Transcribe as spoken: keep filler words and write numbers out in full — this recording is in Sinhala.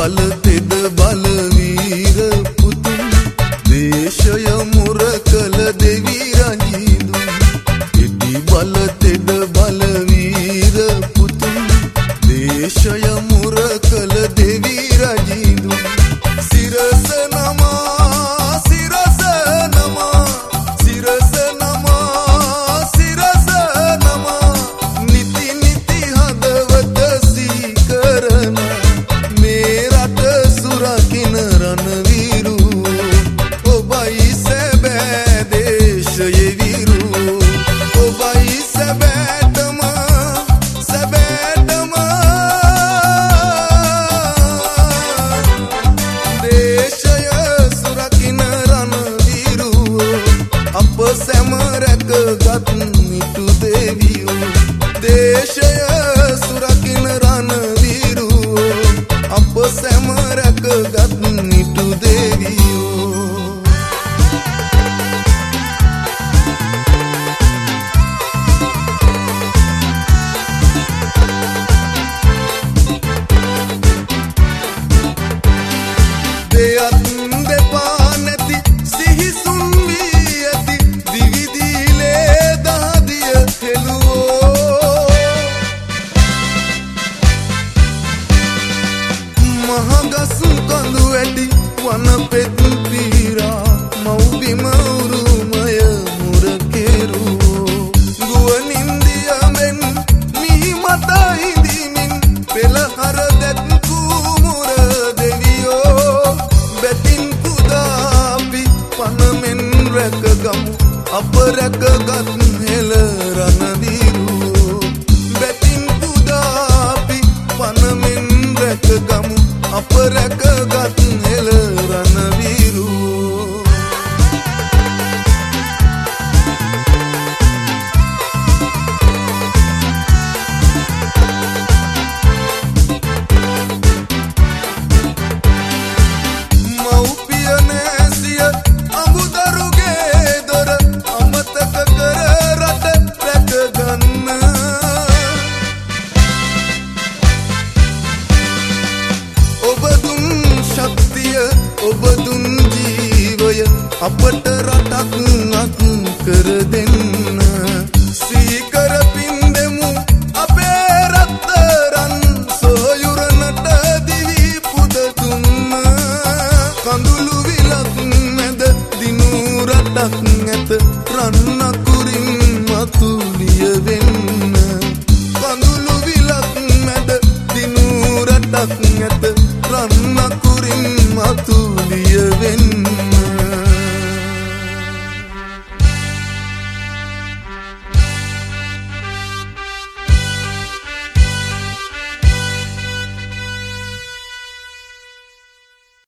බල තෙද බල වීර පුතුන් දේශය මුර කළ දෙවි රජිඳුන් ඉදි බල තෙද බල වීර පුතුන් දේශය මුර කළ දෙවි රජිඳුන් සිරස නමා සිරස නමා සිරස නමා සිරස නමා නිති නිති හදවත සීකරන මේ රට සුරකින්න රණවීරු ඔබයි සැබෑ දේශයේ වීරු ඔබයි සැබෑටම සැබෑටම දේශය සුරකින්න රණවීරු අප සැම රැකගත් මිතු දෙවියෝ දේශය සුරකින්න රණවීරු අප සැම රැකගත් මිතු දෙවියෝ දෙයත් දෙපා නැති සිහිසුන් වී ඇති දිවිදිලේ දහදිය හෙළුවෝ මහගසු කඳු ඇති වන පෙත් පීරා මව්බිම උරුමය මුර කෙරුවෝ ගුවනින්දියමෙන් මිහි මත හිඳිමින් පෙළහර දැක්කූ මුර දෙවියෝ බැතින් පුදාපි පනමෙන් රැකගමු අප රැකගත් හෙළ රණවීරුවෝ බැතින් පුදාපි පනමෙන් රැකගමු අප රැකගත් හෙළ රණවීරුවෝ මව්පිය නැසිය අමුදරුගේ දොර අමතක කර රට රැකගන්න ඔබ දුන් ශක්තිය ඔබ දුන් ජීවය අපට රටක් අත් කර දෙන්න සීකර පින්දෙමු අපේ රත්තරන් සොයුරනට දිවි පුද දුන්න කඳුළු විලක් මැද දිනු රටක් ඇත රන් අකුරින් මතුලිය වෙන්න කඳුළු විලක් මැද දිනු රටක් ඇත රන් අකුරින් මතුලිය වෙන්න